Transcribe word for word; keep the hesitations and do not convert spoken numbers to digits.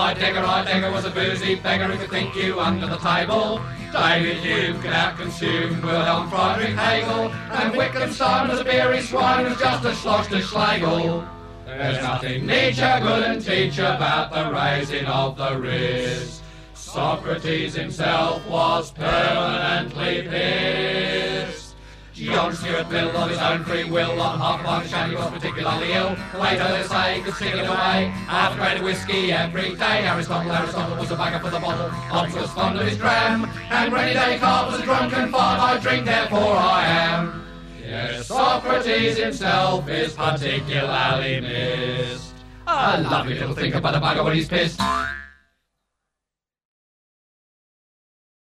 Heidegger, Heidegger was a boozy beggar who could think you under the table. David Hume could out-consume Wilhelm Friedrich Hegel, and Wittgenstein was a beery swine who's just a schloss to Schlegel. There's nothing Nietzsche couldn't teach about the raising of the wrist. Socrates himself was permanently pissed. John Stuart Mill, of his own free will, on half a pint of shandy was particularly ill. Later they say could stick it away, half a grade of whiskey every day. Aristotle, Aristotle was a bagger for the bottle. Hobbes was fond of his dram, and René Descartes was a drunken fart. I drink, therefore I am. Yes, Socrates himself is particularly missed. A lovely little thing about a bugger when he's pissed.